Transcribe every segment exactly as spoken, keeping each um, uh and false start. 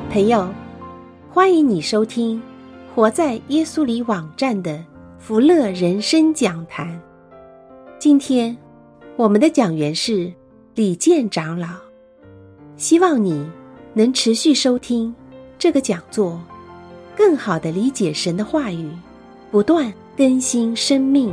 朋友，欢迎你收听活在耶稣里网站的福乐人生讲坛。今天我们的讲员是李健长老，希望你能持续收听这个讲座，更好地理解神的话语，不断更新生命。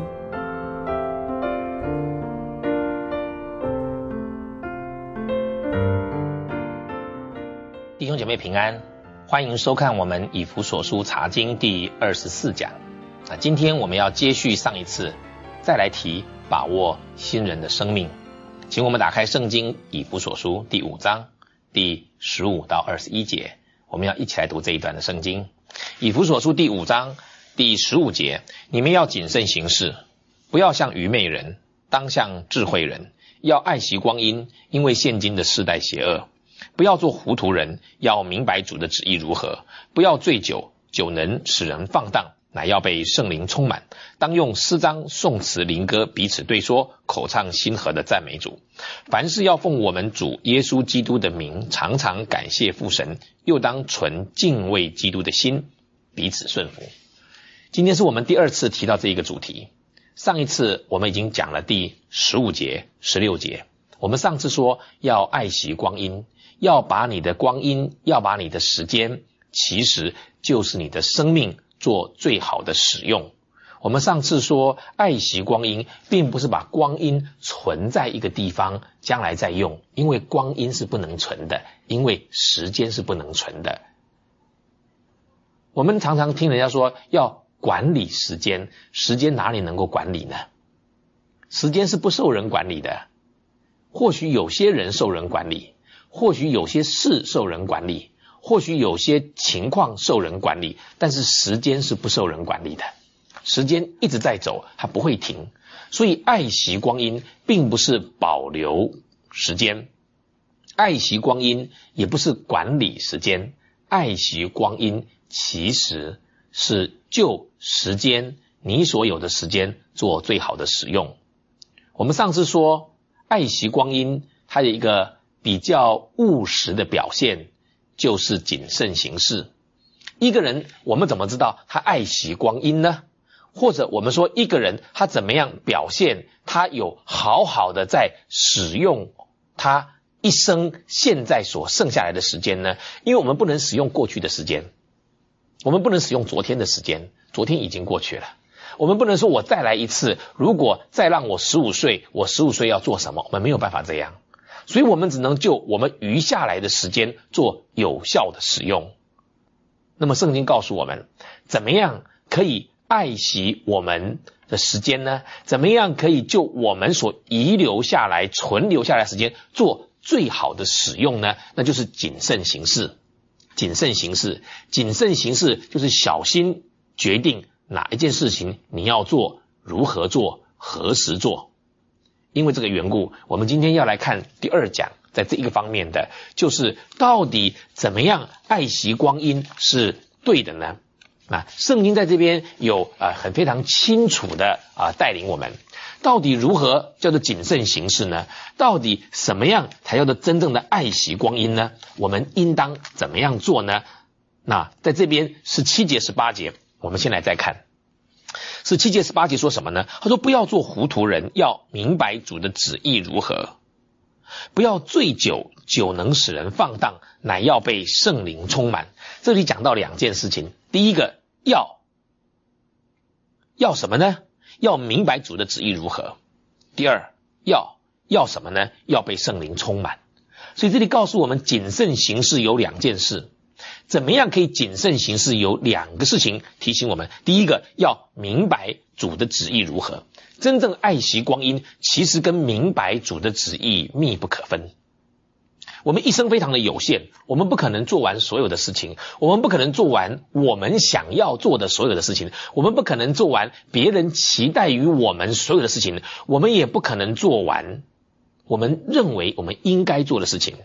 弟兄姐妹平安，欢迎收看我们以弗所书查经第二十四讲。那今天我们要接续上一次，再来提把握新人的生命。请我们打开圣经以弗所书第五章第十五到二十一节，我们要一起来读这一段的圣经。以弗所书第五章第十五节，你们要谨慎行事，不要像愚昧人，当像智慧人，要爱惜光阴，因为现今的世代邪恶。不要做糊涂人，要明白主的旨意如何。不要醉酒，酒能使人放荡，乃要被圣灵充满。当用诗章、颂词、灵歌彼此对说，口唱心和的赞美主。凡事要奉我们主耶稣基督的名，常常感谢父神，又当存敬畏基督的心，彼此顺服。今天是我们第二次提到这一个主题。上一次我们已经讲了第十五节、十六节。我们上次说要爱惜光阴，要把你的光阴，要把你的时间，其实就是你的生命做最好的使用。我们上次说爱惜光阴，并不是把光阴存在一个地方将来再用，因为光阴是不能存的，因为时间是不能存的。我们常常听人家说要管理时间，时间哪里能够管理呢？时间是不受人管理的。或许有些人受人管理，或许有些事受人管理，或许有些情况受人管理，但是时间是不受人管理的。时间一直在走，它不会停。所以爱惜光阴并不是保留时间，爱惜光阴也不是管理时间，爱惜光阴其实是就时间，你所有的时间做最好的使用。我们上次说爱惜光阴，它有一个比较务实的表现，就是谨慎行事。一个人我们怎么知道他爱惜光阴呢？或者我们说一个人他怎么样表现他有好好的在使用他一生现在所剩下来的时间呢？因为我们不能使用过去的时间，我们不能使用昨天的时间，昨天已经过去了。我们不能说我再来一次，如果再让我十五岁，我十五岁要做什么？我们没有办法这样。所以我们只能就我们余下来的时间做有效的使用。那么圣经告诉我们，怎么样可以爱惜我们的时间呢？怎么样可以就我们所遗留下来、存留下来的时间做最好的使用呢？那就是谨慎行事。谨慎行事，谨慎行事就是小心决定哪一件事情你要做，如何做，何时做。因为这个缘故，我们今天要来看第二讲，在这一个方面的，就是到底怎么样爱惜光阴是对的呢？那圣经在这边有呃很非常清楚的啊、呃、带领我们，到底如何叫做谨慎行事呢？到底什么样才叫做真正的爱惜光阴呢？我们应当怎么样做呢？那在这边十七节十八节，我们先来再看。十七节十八节说什么呢？他说不要做糊涂人，要明白主的旨意如何。不要醉酒，酒能使人放荡，乃要被圣灵充满。这里讲到两件事情。第一个，要要什么呢？要明白主的旨意如何。第二，要要什么呢？要被圣灵充满。所以这里告诉我们谨慎行事有两件事。怎么样可以谨慎行事？有两个事情提醒我们。第一个，要明白主的旨意如何。真正爱惜光阴，其实跟明白主的旨意密不可分。我们一生非常的有限，我们不可能做完所有的事情，我们不可能做完我们想要做的所有的事情，我们不可能做完别人期待于我们所有的事情，我们也不可能做完我们认为我们应该做的事情。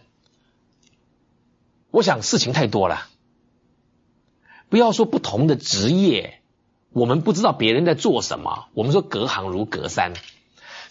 我想事情太多了，不要说不同的职业，我们不知道别人在做什么，我们说隔行如隔山。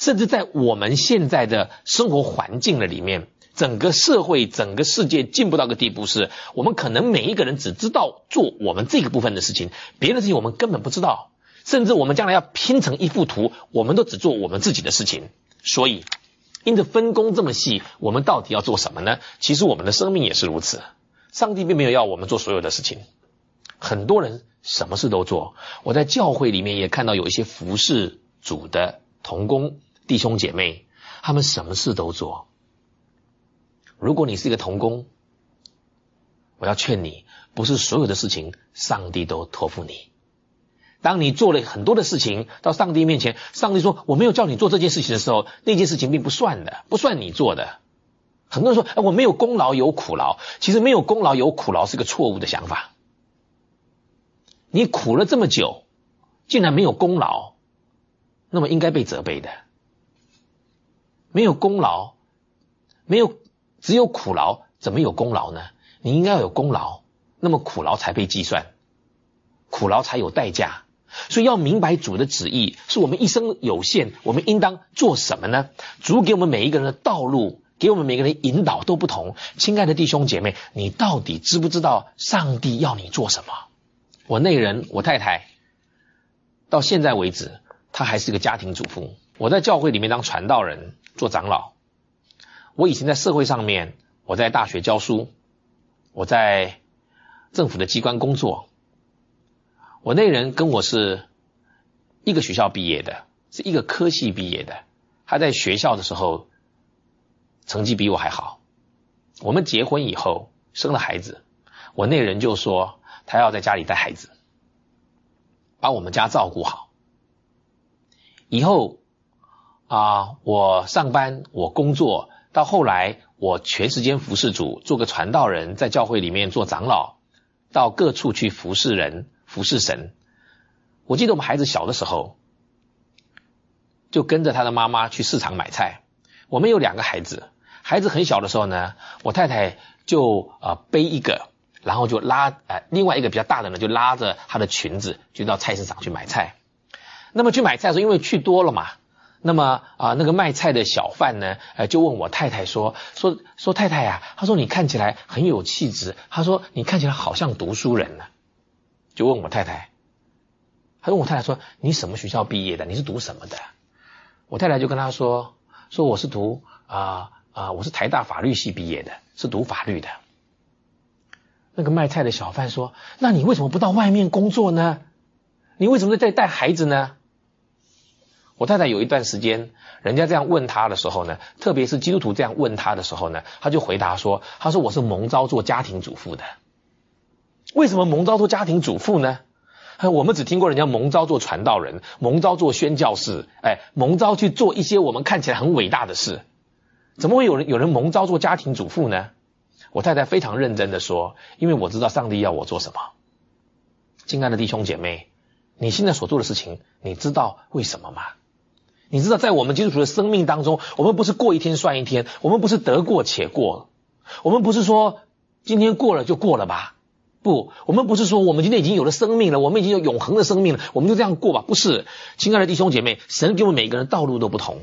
甚至在我们现在的生活环境的里面，整个社会整个世界进步到个地步，是我们可能每一个人只知道做我们这个部分的事情，别的事情我们根本不知道，甚至我们将来要拼成一幅图，我们都只做我们自己的事情。所以因着分工这么细，我们到底要做什么呢？其实我们的生命也是如此，上帝并没有要我们做所有的事情。很多人什么事都做，我在教会里面也看到有一些服侍主的同工弟兄姐妹，他们什么事都做。如果你是一个同工，我要劝你，不是所有的事情上帝都托付你。当你做了很多的事情到上帝面前，上帝说我没有叫你做这件事情的时候，那件事情并不算的，不算你做的。很多人说、哎、我没有功劳有苦劳，其实没有功劳有苦劳是个错误的想法。你苦了这么久，竟然没有功劳，那么应该被责备的。没有功劳，没有只有苦劳，怎么有功劳呢？你应该要有功劳，那么苦劳才被计算，苦劳才有代价。所以要明白主的旨意，是我们一生有限，我们应当做什么呢？主给我们每一个人的道路，给我们每个人引导都不同。亲爱的弟兄姐妹，你到底知不知道上帝要你做什么？我内人，我太太到现在为止，她还是个家庭主妇。我在教会里面当传道人，做长老。我以前在社会上面，我在大学教书，我在政府的机关工作。我内人跟我是一个学校毕业的，是一个科系毕业的。他在学校的时候成绩比我还好。我们结婚以后生了孩子，我内人就说他要在家里带孩子，把我们家照顾好。以后啊，我上班，我工作，到后来我全时间服侍主，做个传道人，在教会里面做长老，到各处去服侍人，服侍神。我记得我们孩子小的时候，就跟着他的妈妈去市场买菜。我们有两个孩子，孩子很小的时候呢，我太太就呃背一个，然后就拉呃另外一个比较大的呢，就拉着她的裙子就到菜市场去买菜。那么去买菜的时候，因为去多了嘛，那么啊、呃、那个卖菜的小贩呢，呃就问我太太说说说太太啊，他说你看起来很有气质，他说你看起来好像读书人呢。就问我太太，他问我太太说你什么学校毕业的？你是读什么的？我太太就跟他说说我是读啊啊、呃、我是台大法律系毕业的，是读法律的。那个卖菜的小贩说，那你为什么不到外面工作呢？你为什么在带孩子呢？我太太有一段时间人家这样问他的时候呢，特别是基督徒这样问他的时候呢，他就回答说，他说我是蒙召做家庭主妇的。为什么蒙召做家庭主妇呢？我们只听过人家蒙召做传道人，蒙召做宣教士，哎，蒙召去做一些我们看起来很伟大的事。怎么会有人有人蒙召做家庭主妇呢？我太太非常认真的说，因为我知道上帝要我做什么。亲爱的弟兄姐妹，你现在所做的事情，你知道为什么吗？你知道在我们基督徒的生命当中，我们不是过一天算一天，我们不是得过且过，我们不是说今天过了就过了吧，不，我们不是说我们今天已经有了生命了，我们已经有永恒的生命了，我们就这样过吧，不是。亲爱的弟兄姐妹，神给我们每个人道路都不同，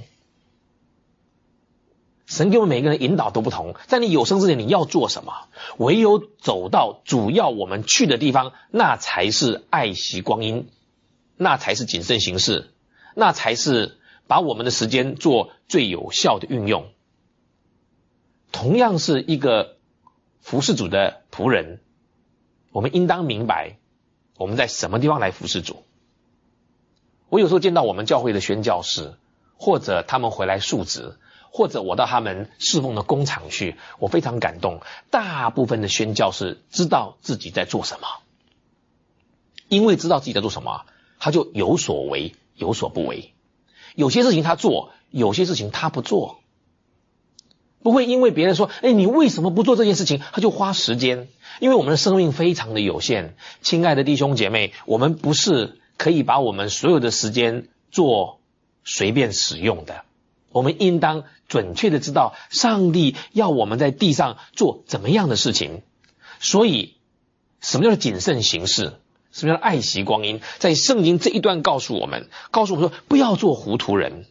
神给我们每个人引导都不同，在你有生之年你要做什么，唯有走到主要我们去的地方，那才是爱惜光阴，那才是谨慎行事，那才是把我们的时间做最有效的运用。同样是一个服侍主的仆人，我们应当明白我们在什么地方来服侍主。我有时候见到我们教会的宣教士，或者他们回来述职，或者我到他们侍奉的工厂去，我非常感动。大部分的宣教士知道自己在做什么，因为知道自己在做什么，他就有所为有所不为。有些事情他做，有些事情他不做，不会因为别人说哎，你为什么不做这件事情，他就花时间。因为我们的生命非常的有限，亲爱的弟兄姐妹，我们不是可以把我们所有的时间做随便使用的，我们应当准确的知道上帝要我们在地上做怎么样的事情。所以什么叫做谨慎行事，什么叫做爱惜光阴，在圣经这一段告诉我们告诉我们说，不要做糊涂人，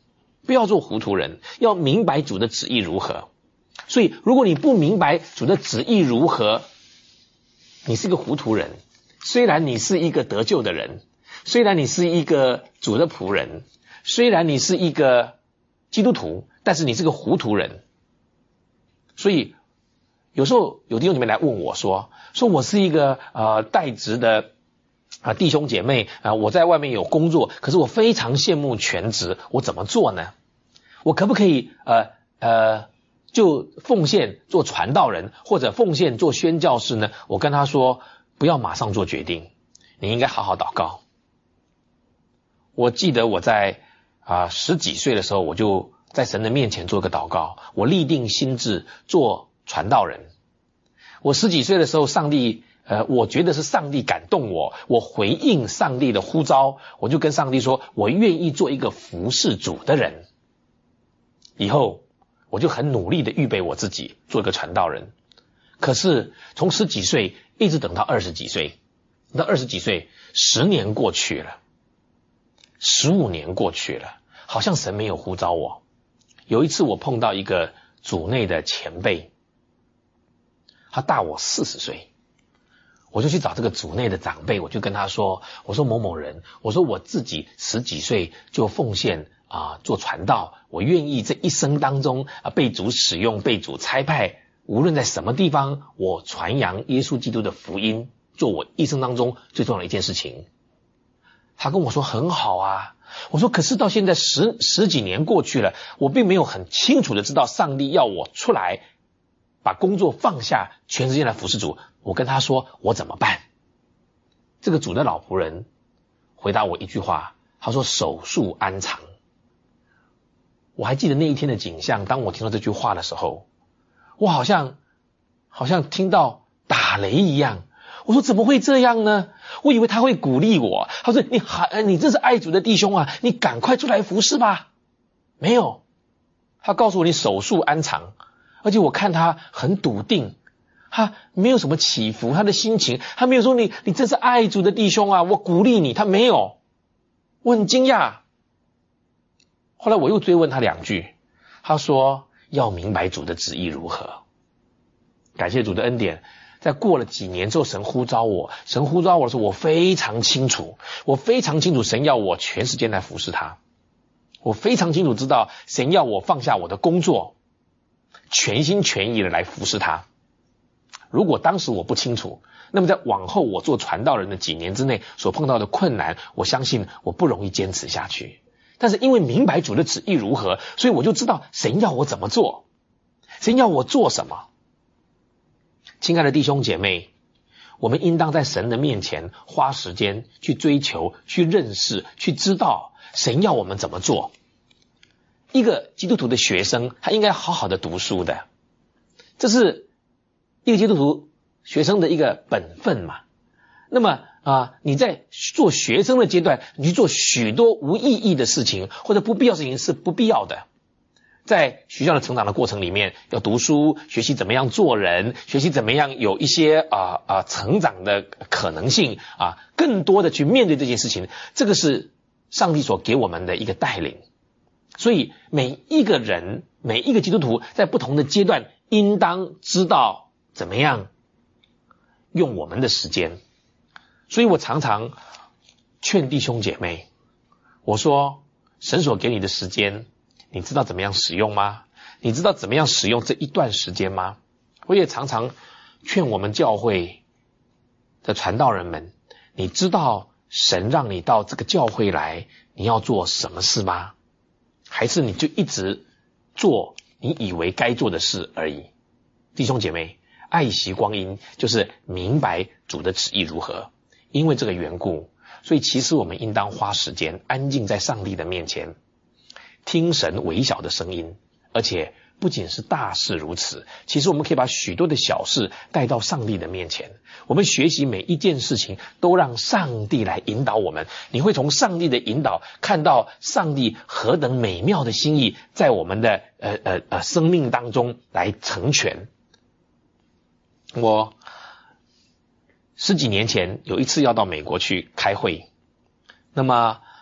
不要做糊涂人，要明白主的旨意如何。所以如果你不明白主的旨意如何，你是个糊涂人。虽然你是一个得救的人，虽然你是一个主的仆人，虽然你是一个基督徒，但是你是个糊涂人。所以有时候有弟兄姐妹来问我说说我是一个呃代职的啊弟兄姐妹啊、呃，我在外面有工作，可是我非常羡慕全职，我怎么做呢？我可不可以呃呃就奉献做传道人，或者奉献做宣教士呢？我跟他说，不要马上做决定，你应该好好祷告。我记得我在啊、呃、十几岁的时候，我就在神的面前做一个祷告，我立定心志做传道人。我十几岁的时候，上帝呃，我觉得是上帝感动我，我回应上帝的呼召，我就跟上帝说，我愿意做一个服侍主的人。以后我就很努力的预备我自己做一个传道人。可是从十几岁一直等到二十几岁，到二十几岁，十年过去了，十五年过去了，好像神没有呼召我。有一次我碰到一个组内的前辈，他大我四十岁，我就去找这个组内的长辈，我就跟他说，我说某某人，我说我自己十几岁就奉献啊做传道，我愿意这一生当中啊被主使用，被主差派，无论在什么地方，我传扬耶稣基督的福音，做我一生当中最重要的一件事情。他跟我说很好啊，我说可是到现在十十几年过去了，我并没有很清楚的知道上帝要我出来把工作放下，全时间来服侍主。我跟他说我怎么办？这个主的老仆人回答我一句话，他说守树安藏。我还记得那一天的景象，当我听到这句话的时候，我好像好像听到打雷一样。我说怎么会这样呢？我以为他会鼓励我，他说你还你这是爱主的弟兄啊，你赶快出来服侍吧。没有，他告诉我你守树安藏，而且我看他很笃定，他没有什么起伏，他的心情，他没有说你你这是爱主的弟兄啊，我鼓励你，他没有。我很惊讶。后来我又追问他两句，他说要明白主的旨意如何。感谢主的恩典，在过了几年之后，神呼召我，神呼召我的时候，我非常清楚，我非常清楚神要我全时间来服侍他，我非常清楚知道神要我放下我的工作，全心全意的来服侍他。如果当时我不清楚，那么在往后我做传道人的几年之内所碰到的困难，我相信我不容易坚持下去。但是因为明白主的旨意如何，所以我就知道神要我怎么做，神要我做什么。亲爱的弟兄姐妹，我们应当在神的面前花时间去追求，去认识，去知道神要我们怎么做。一个基督徒的学生，他应该好好的读书的，这是一个基督徒学生的一个本分嘛。那么啊，你在做学生的阶段，你去做许多无意义的事情或者不必要的事情是不必要的。在学校的成长的过程里面，要读书，学习怎么样做人，学习怎么样有一些啊啊成长的可能性啊，更多的去面对这件事情，这个是上帝所给我们的一个带领。所以每一个人，每一个基督徒在不同的阶段，应当知道怎么样用我们的时间。所以我常常劝弟兄姐妹，我说神所给你的时间，你知道怎么样使用吗？你知道怎么样使用这一段时间吗？我也常常劝我们教会的传道人们，你知道神让你到这个教会来，你要做什么事吗？还是你就一直做你以为该做的事而已？弟兄姐妹，爱惜光阴就是明白主的旨意如何。因为这个缘故，所以其实我们应当花时间安静在上帝的面前，听神微小的声音。而且不仅是大事如此，其实我们可以把许多的小事带到上帝的面前。我们学习每一件事情都让上帝来引导我们，你会从上帝的引导看到上帝何等美妙的心意在我们的呃呃呃生命当中来成全。我十几年前有一次要到美国去开会，那么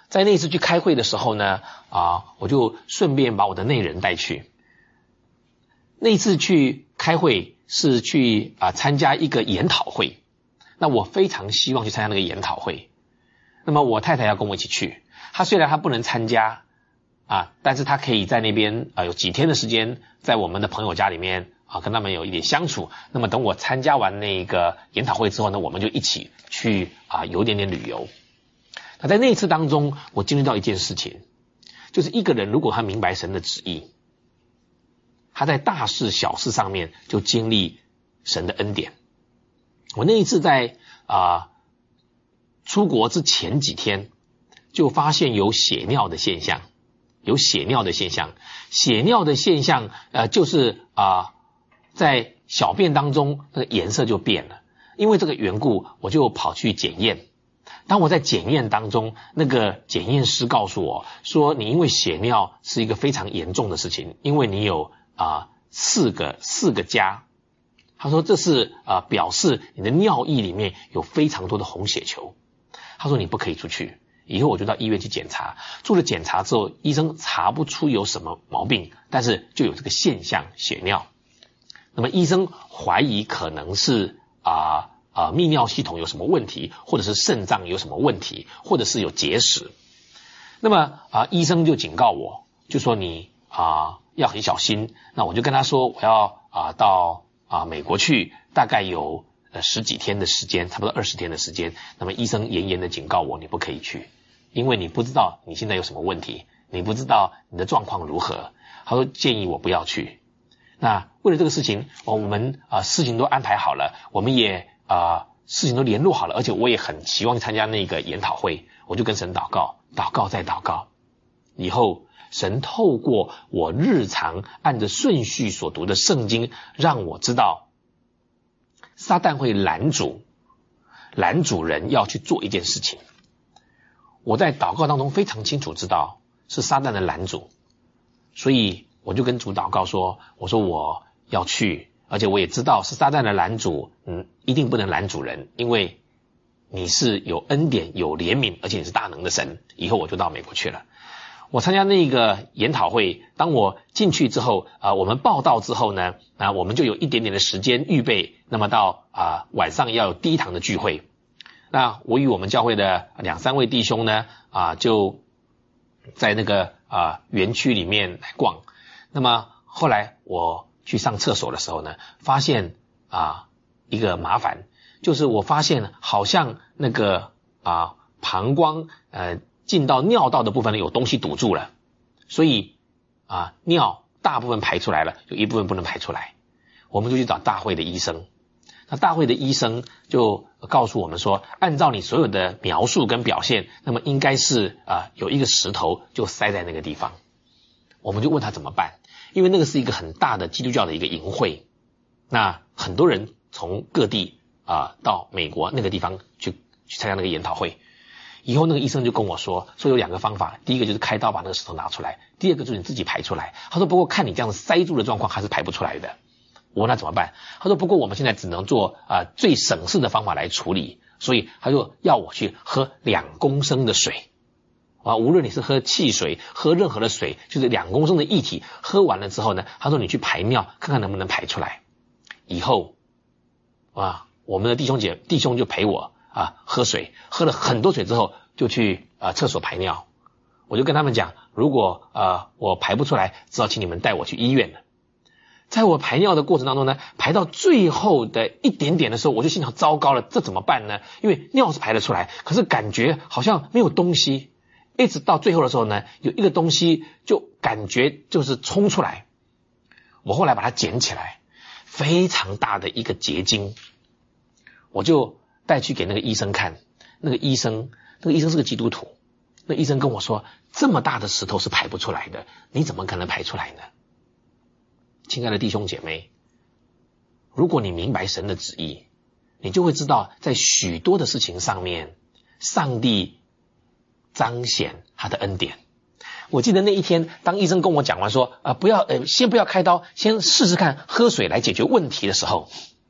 在那次去开会的时候呢，啊，我就顺便把我的内人带去。那次去开会是去啊参加一个研讨会，那我非常希望去参加那个研讨会。那么我太太要跟我一起去，她虽然她不能参加啊，但是她可以在那边啊有几天的时间，在我们的朋友家里面啊跟他们有一点相处。那么等我参加完那个研讨会之后呢，我们就一起去啊有一点点旅游。那在那一次当中，我经历到一件事情，就是一个人如果他明白神的旨意，他在大事小事上面就经历神的恩典。我那一次在啊出国之前几天，就发现有血尿的现象，有血尿的现象，血尿的现象，呃，就是啊在小便当中那个颜色就变了。因为这个缘故，我就跑去检验。当我在检验当中，那个检验师告诉我说，你因为血尿是一个非常严重的事情，因为你有啊四个四个加。他说这是啊表示你的尿液里面有非常多的红血球。他说你不可以出去。以后我就到医院去检查，做了检查之后，医生查不出有什么毛病，但是就有这个现象血尿。那么医生怀疑可能是啊啊泌尿系统有什么问题，或者是肾脏有什么问题，或者是有结石。那么啊医生就警告我，就说你啊要很小心。那我就跟他说我要啊到啊美国去，大概有呃十几天的时间，差不多二十天的时间。那么医生严严的警告我，你不可以去，因为你不知道你现在有什么问题，你不知道你的状况如何。他说建议我不要去。那为了这个事情，我们啊事情都安排好了，我们也啊事情都联络好了，而且我也很期望参加那个研讨会。我就跟神祷告，祷告再祷告。以后神透过我日常按着顺序所读的圣经，让我知道撒旦会拦阻拦阻人要去做一件事情。我在祷告当中非常清楚知道是撒旦的拦阻，所以我就跟主祷告说，我说我要去，而且我也知道是撒旦的拦阻，嗯，一定不能拦阻人，因为你是有恩典有怜悯，而且你是大能的神。以后我就到美国去了。我参加那个研讨会，当我进去之后啊、呃，我们报道之后呢，啊、呃，我们就有一点点的时间预备，那么到啊、呃、晚上要有第一堂的聚会。那我与我们教会的两三位弟兄呢，啊、呃，就在那个啊、呃、园区里面来逛。那么后来我去上厕所的时候呢，发现啊、呃、一个麻烦，就是我发现好像那个啊、呃、膀胱呃进到尿道的部分呢有东西堵住了，所以啊尿大部分排出来了，有一部分不能排出来。我们就去找大会的医生。那大会的医生就告诉我们说，按照你所有的描述跟表现，那么应该是啊有一个石头就塞在那个地方。我们就问他怎么办，因为那个是一个很大的基督教的一个营会，那很多人从各地啊到美国那个地方去去参加那个研讨会。以后那个医生就跟我说，说有两个方法，第一个就是开刀把那个石头拿出来，第二个就是你自己排出来。他说不过看你这样塞住的状况还是排不出来的。我说那怎么办？他说不过我们现在只能做啊、呃、最省事的方法来处理，所以他就要我去喝两公升的水啊，无论你是喝汽水喝任何的水，就是两公升的液体，喝完了之后呢，他说你去排尿看看能不能排出来。以后啊我们的弟兄姐弟兄就陪我啊喝水，喝了很多水之后就去啊厕所排尿。我就跟他们讲，如果啊我排不出来，只好请你们带我去医院了。在我排尿的过程当中呢，排到最后的一点点的时候，我就心想糟糕了，这怎么办呢？因为尿是排得出来，可是感觉好像没有东西。一直到最后的时候呢，有一个东西就感觉就是冲出来。我后来把它捡起来，非常大的一个结晶，我就带去给那个医生看。那个医生那个医生是个基督徒，那医生跟我说，这么大的石头是排不出来的，你怎么可能排出来呢？亲爱的弟兄姐妹，如果你明白神的旨意，你就会知道在许多的事情上面，上帝彰显他的恩典。我记得那一天当医生跟我讲完说啊、呃，不要呃，先不要开刀，先试试看喝水来解决问题的时候，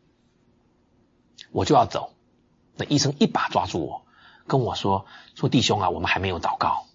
我就要走。那医生一把抓住我，跟我说说弟兄啊，我们还没有祷告。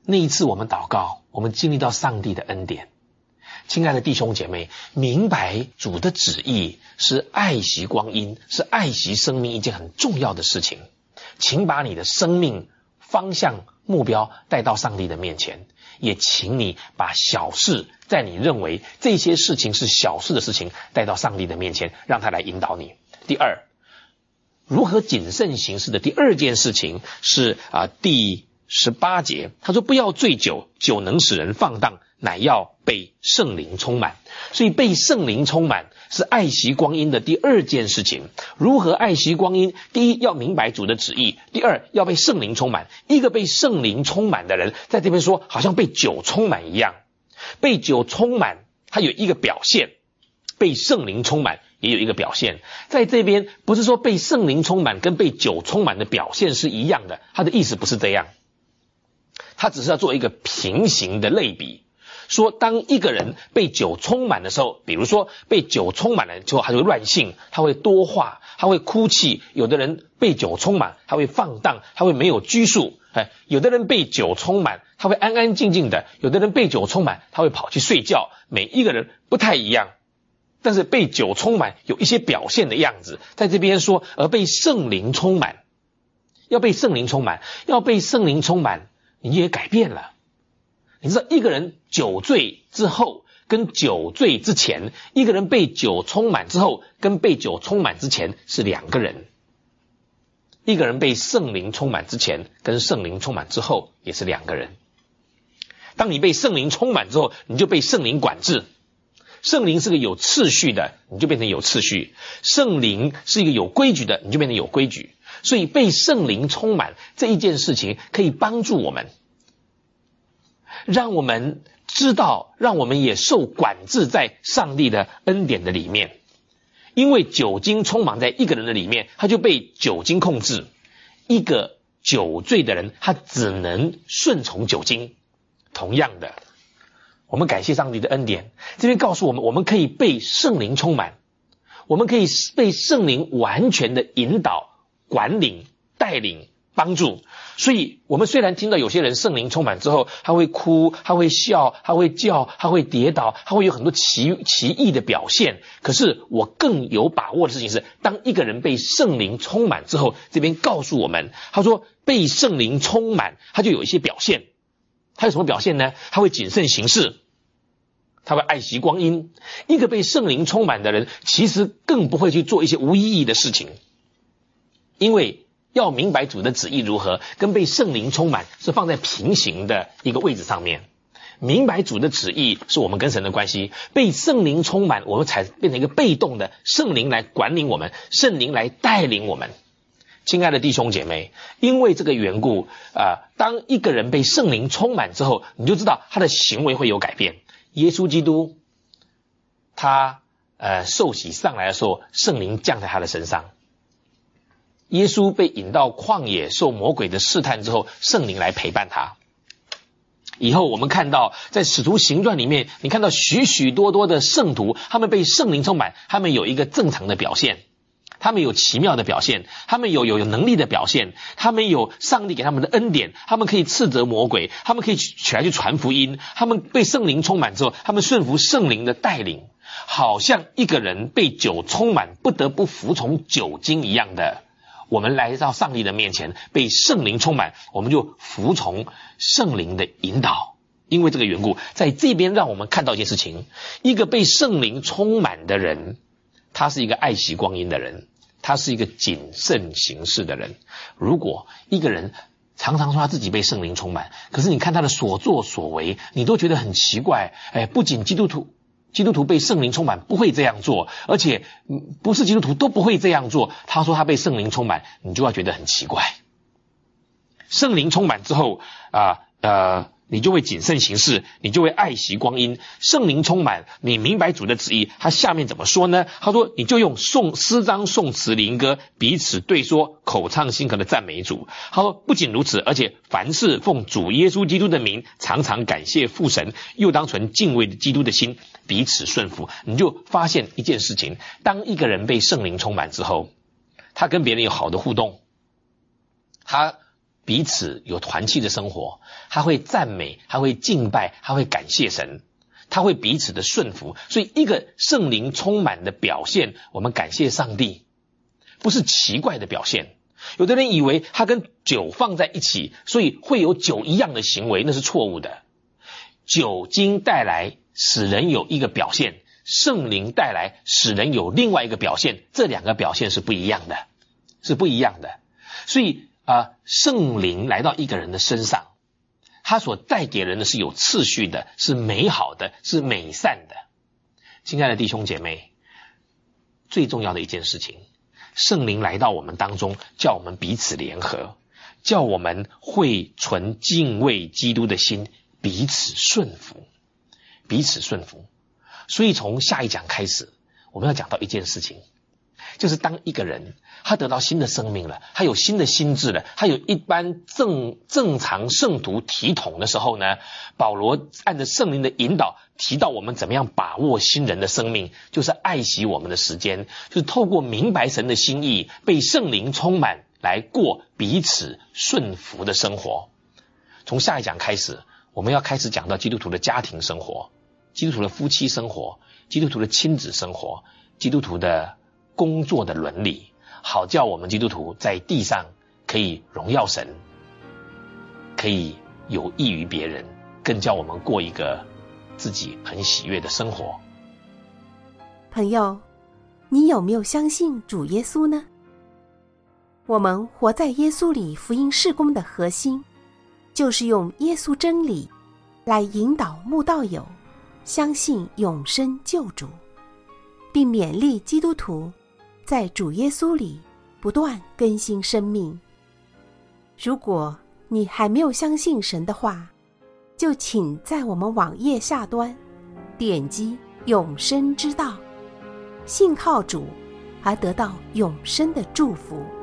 那一次我们祷告，我们经历到上帝的恩典。亲爱的弟兄姐妹，明白主的旨意是爱惜光阴，是爱惜生命一件很重要的事情。请把你的生命方向目标带到上帝的面前，也请你把小事，在你认为这些事情是小事的事情带到上帝的面前，让他来引导你。第二，如何谨慎行事的第二件事情是啊第十八节，他说不要醉酒，酒能使人放荡，乃要被圣灵充满。所以被圣灵充满是爱惜光阴的第二件事情。如何爱惜光阴？第一，要明白主的旨意；第二，要被圣灵充满。一个被圣灵充满的人，在这边说好像被酒充满一样。被酒充满它有一个表现，被圣灵充满也有一个表现。在这边不是说被圣灵充满跟被酒充满的表现是一样的，他的意思不是这样，他只是要做一个平行的类比，说当一个人被酒充满的时候，比如说被酒充满了之后，他就会乱性，他会多话，他会哭泣。有的人被酒充满，他会放荡，他会没有拘束。哎，有的人被酒充满，他会安安静静的；有的人被酒充满，他会跑去睡觉。每一个人不太一样，但是被酒充满有一些表现的样子。在这边说，而被圣灵充满，要被圣灵充满，要被圣灵充满，你也改变了。你知道一个人酒醉之后跟酒醉之前，一个人被酒充满之后跟被酒充满之前是两个人。一个人被圣灵充满之前跟圣灵充满之后也是两个人。当你被圣灵充满之后，你就被圣灵管制。圣灵是个有次序的，你就变成有次序；圣灵是一个有规矩的，你就变成有规矩。所以被圣灵充满这一件事情可以帮助我们，让我们知道，让我们也受管制在上帝的恩典的里面。因为酒精充满在一个人的里面，他就被酒精控制。一个酒醉的人，他只能顺从酒精。同样的，我们感谢上帝的恩典，这边告诉我们，我们可以被圣灵充满，我们可以被圣灵完全的引导、管理、带领、帮助。所以我们虽然听到有些人圣灵充满之后，他会哭，他会笑，他会叫，他会跌倒，他会有很多奇奇异的表现，可是我更有把握的事情是，当一个人被圣灵充满之后，这边告诉我们，他说被圣灵充满，他就有一些表现。他有什么表现呢？他会谨慎行事，他会爱惜光阴。一个被圣灵充满的人，其实更不会去做一些无意义的事情，因为要明白主的旨意如何，跟被圣灵充满是放在平行的一个位置上面。明白主的旨意是我们跟神的关系，被圣灵充满，我们才变成一个被动的，圣灵来管理我们，圣灵来带领我们。亲爱的弟兄姐妹，因为这个缘故，呃，当一个人被圣灵充满之后，你就知道他的行为会有改变。耶稣基督他呃受洗上来的时候，圣灵降在他的身上。耶稣被引到旷野受魔鬼的试探之后，圣灵来陪伴他。以后我们看到在使徒行传里面，你看到许许多多的圣徒，他们被圣灵充满，他们有一个正常的表现，他们有奇妙的表现，他们有有有能力的表现，他们有上帝给他们的恩典，他们可以斥责魔鬼，他们可以起来去传福音，他们被圣灵充满之后，他们顺服圣灵的带领，好像一个人被酒充满不得不服从酒精一样的。我们来到上帝的面前，被圣灵充满，我们就服从圣灵的引导。因为这个缘故，在这边让我们看到一件事情，一个被圣灵充满的人，他是一个爱惜光阴的人，他是一个谨慎行事的人。如果一个人常常说他自己被圣灵充满，可是你看他的所作所为，你都觉得很奇怪。哎，不仅基督徒基督徒被圣灵充满不会这样做，而且不是基督徒都不会这样做。他说他被圣灵充满，你就要觉得很奇怪。圣灵充满之后啊呃你就会谨慎行事，你就会爱惜光阴。圣灵充满，你明白主的旨意，他下面怎么说呢？他说你就用颂诗章、颂词、灵歌彼此对说，口唱心和的赞美主。他说不仅如此，而且凡事奉主耶稣基督的名，常常感谢父神，又当存敬畏基督的心，彼此顺服。你就发现一件事情，当一个人被圣灵充满之后，他跟别人有好的互动，他彼此有团契的生活，他会赞美，他会敬拜，他会感谢神，他会彼此的顺服。所以一个圣灵充满的表现，我们感谢上帝，不是奇怪的表现。有的人以为他跟酒放在一起，所以会有酒一样的行为，那是错误的。酒精带来使人有一个表现，圣灵带来使人有另外一个表现，这两个表现是不一样的，是不一样的。所以呃，圣灵来到一个人的身上，他所带给人的是有次序的，是美好的，是美善的。亲爱的弟兄姐妹，最重要的一件事情，圣灵来到我们当中，叫我们彼此联合，叫我们会存敬畏基督的心，彼此顺服，彼此顺服。所以从下一讲开始，我们要讲到一件事情，就是当一个人他得到新的生命了，他有新的心智了，他有一般正正常圣徒体统的时候呢，保罗按着圣灵的引导提到我们怎么样把握新人的生命，就是爱惜我们的时间，就是透过明白神的心意，被圣灵充满，来过彼此顺服的生活。从下一讲开始，我们要开始讲到基督徒的家庭生活，基督徒的夫妻生活，基督徒的亲子生活，基督徒的工作的伦理，好叫我们基督徒在地上可以荣耀神，可以有益于别人，更叫我们过一个自己很喜悦的生活。 朋友，你有没有相信主耶稣呢？我们活在耶稣里福音事工的核心，就是用耶稣真理来引导慕道友相信永生救主，并勉励基督徒在主耶稣里不断更新生命。如果你还没有相信神的话，就请在我们网页下端点击永生之道，信靠主而得到永生的祝福。